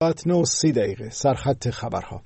9:30 سرخط خبرها.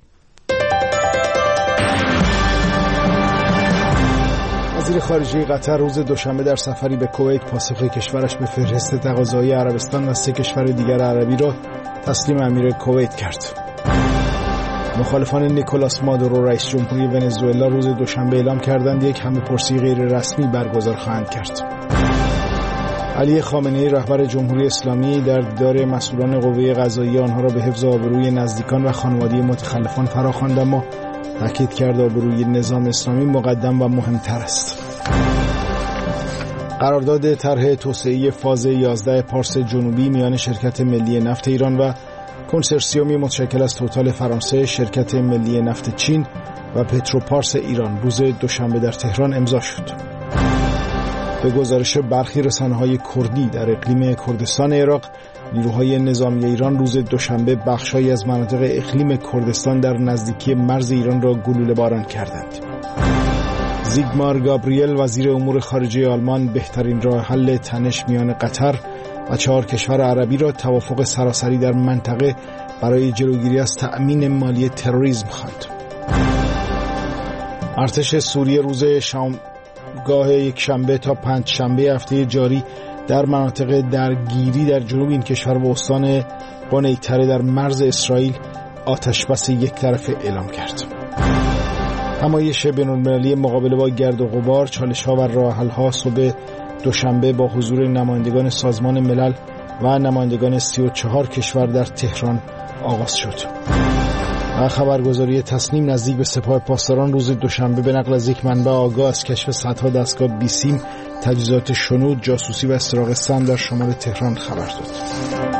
وزیر خارجه قطر روز دوشنبه در سفری به کویت پاسخ کشورش به فهرست تقاضاهای عربستان و 3 کشور دیگر عربی را تسلیم امیر کویت کرد. مخالفان نیکولاس مادورو رئیس جمهوری ونزوئلا روز دوشنبه اعلام کردند یک همه‌پرسی غیر رسمی برگزار خواهند کرد. علی خامنه‌ای رهبر جمهوری اسلامی در دیدار مسئولان قوه قضاییه آنها را به حفظ آبروی نزدیکان و خانواده متخلفان فراخواند، اما تاکید کرد آبروی نظام اسلامی مقدم و مهمتر است. قرارداد طرح توسعه فاز 11 پارس جنوبی میان شرکت ملی نفت ایران و کنسرسیومی متشکل از توتال فرانسه، شرکت ملی نفت چین و پتروپارس ایران روز دوشنبه در تهران امضا شد. به گزارش برخی رسانه‌های کردی در اقلیم کردستان عراق، نیروهای نظامی ایران روز دوشنبه بخش‌هایی از مناطق اقلیم کردستان در نزدیکی مرز ایران را گلوله باران کردند. زیگمار گابریل وزیر امور خارجه آلمان بهترین راه حل تنش میان قطر و 4 کشور عربی را توافق سراسری در منطقه برای جلوگیری از تأمین مالی تروریسم خواند. ارتش سوریه روز گاه یک شنبه تا 5 شنبه هفته جاری در مناطق درگیری در جنوب این کشور و استان بانیتره در مرز اسرائیل آتش بس یک طرفه اعلام کرد. همایش بین‌المللی مقابله با گرد و غبار، چالش‌ها و راه‌حل‌ها صبح دوشنبه با حضور نمایندگان سازمان ملل و نمایندگان 34 کشور در تهران آغاز شد. و خبرگزاری تصنیم نزدیک به سپاه پاسداران روز دوشنبه به نقل از یک منبع آگاه از کشف صدها دستگاه بیسیم، تجهیزات شنود، جاسوسی و استراق سم در شمال تهران خبر داد.